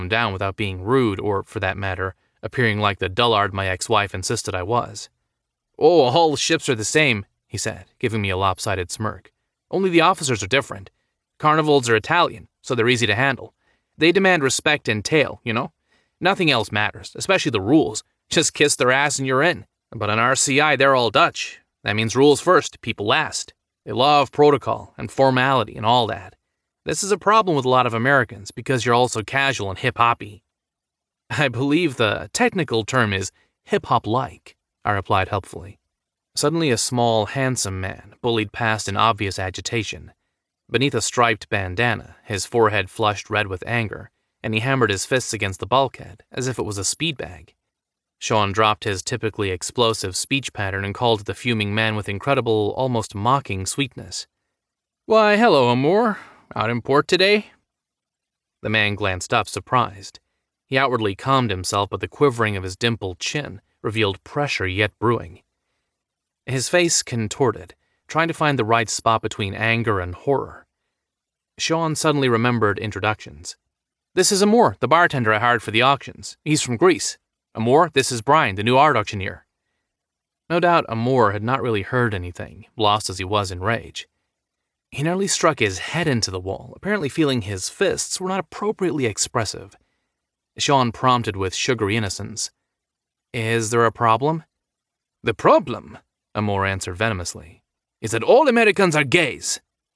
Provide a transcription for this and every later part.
down without being rude or, for that matter, appearing like the dullard my ex-wife insisted I was. "Oh, all ships are the same," he said, giving me a lopsided smirk. "Only the officers are different. Carnivals are Italian, so they're easy to handle. They demand respect and tail, you know? Nothing else matters, especially the rules. Just kiss their ass and you're in. But on RCI, they're all Dutch. That means rules first, people last. They love protocol and formality and all that. This is a problem with a lot of Americans because you're also casual and hip-hoppy." "I believe the technical term is hip-hop-like," I replied helpfully. Suddenly a small, handsome man bullied past in obvious agitation. Beneath a striped bandana, his forehead flushed red with anger, and he hammered his fists against the bulkhead as if it was a speed bag. Sean dropped his typically explosive speech pattern and called to the fuming man with incredible, almost mocking sweetness. "Why, hello, Amour. Out in port today?" The man glanced up, surprised. He outwardly calmed himself, but the quivering of his dimpled chin revealed pressure yet brewing. His face contorted, trying to find the right spot between anger and horror. Sean suddenly remembered introductions. "This is Amour, the bartender I hired for the auctions. He's from Greece. Amour, this is Brian, the new art auctioneer." No doubt Amour had not really heard anything, lost as he was in rage. He nearly struck his head into the wall, apparently feeling his fists were not appropriately expressive. Sean prompted with sugary innocence. "Is there a problem?" "The problem," Amour answered venomously, "is that all Americans are gays."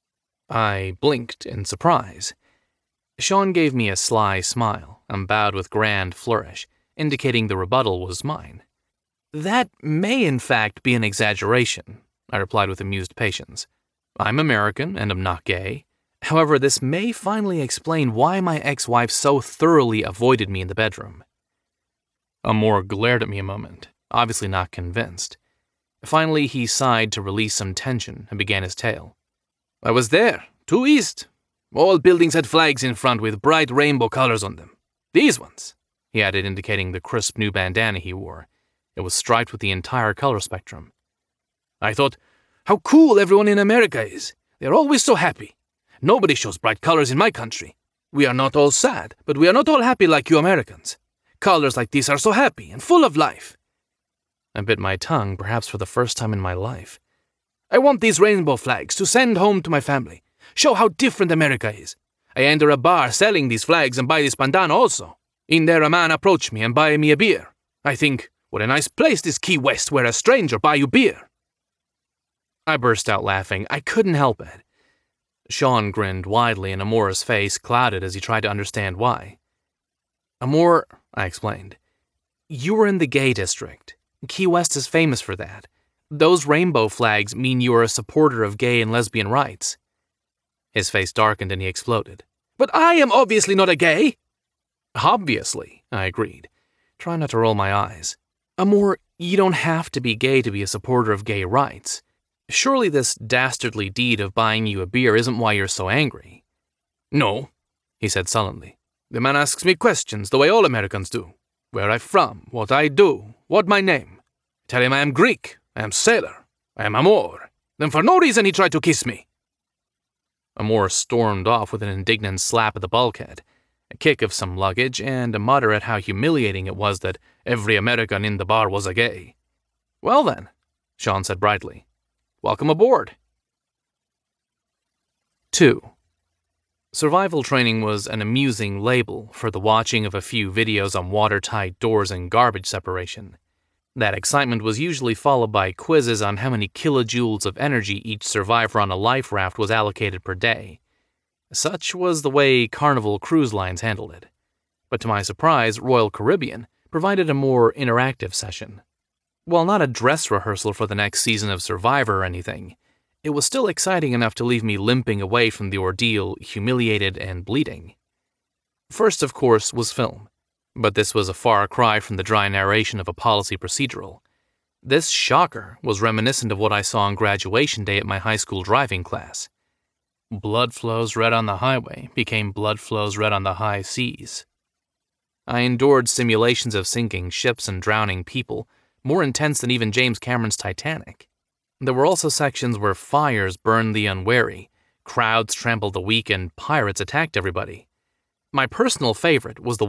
I blinked in surprise. Sean gave me a sly smile and bowed with grand flourish, indicating the rebuttal was mine. "That may in fact be an exaggeration," I replied with amused patience. "I'm American and am not gay. However, this may finally explain why my ex-wife so thoroughly avoided me in the bedroom." Amour glared at me a moment, obviously not convinced. Finally, he sighed to release some tension and began his tale. "I was there, 2 East. All buildings had flags in front with bright rainbow colors on them. These ones," he added, indicating the crisp new bandana he wore. It was striped with the entire color spectrum. "I thought, how cool everyone in America is. They're always so happy. Nobody shows bright colors in my country. We are not all sad, but we are not all happy like you Americans. Colors like these are so happy and full of life." I bit my tongue, perhaps for the first time in my life. "I want these rainbow flags to send home to my family. Show how different America is. I enter a bar selling these flags and buy this bandana also. In there a man approach me and buy me a beer. I think, what a nice place this Key West where a stranger buy you beer." I burst out laughing. I couldn't help it. Sean grinned widely and Amour's face clouded as he tried to understand why. "Amour," I explained, "you were in the gay district. Key West is famous for that. Those rainbow flags mean you are a supporter of gay and lesbian rights." His face darkened and he exploded. "But I am obviously not a gay." "Obviously," I agreed, trying not to roll my eyes. "Amour, you don't have to be gay to be a supporter of gay rights. Surely this dastardly deed of buying you a beer isn't why you're so angry." "No," he said sullenly. "The man asks me questions the way all Americans do. Where I'm from, what I do, what my name. Tell him I am Greek, I am sailor, I am Amour. Then for no reason he tried to kiss me." Amour stormed off with an indignant slap at the bulkhead, a kick of some luggage, and a mutter at how humiliating it was that every American in the bar was a gay. "Well then," Sean said brightly, "welcome aboard." 2. Survival training was an amusing label for the watching of a few videos on watertight doors and garbage separation. That excitement was usually followed by quizzes on how many kilojoules of energy each survivor on a life raft was allocated per day. Such was the way Carnival Cruise Lines handled it. But to my surprise, Royal Caribbean provided a more interactive session. While not a dress rehearsal for the next season of Survivor or anything, it was still exciting enough to leave me limping away from the ordeal, humiliated and bleeding. First, of course, was film. But this was a far cry from the dry narration of a policy procedural. This shocker was reminiscent of what I saw on graduation day at my high school driving class. Blood flows red on the highway became blood flows red on the high seas. I endured simulations of sinking ships and drowning people, more intense than even James Cameron's Titanic. There were also sections where fires burned the unwary, crowds trampled the weak, and pirates attacked everybody. My personal favorite was the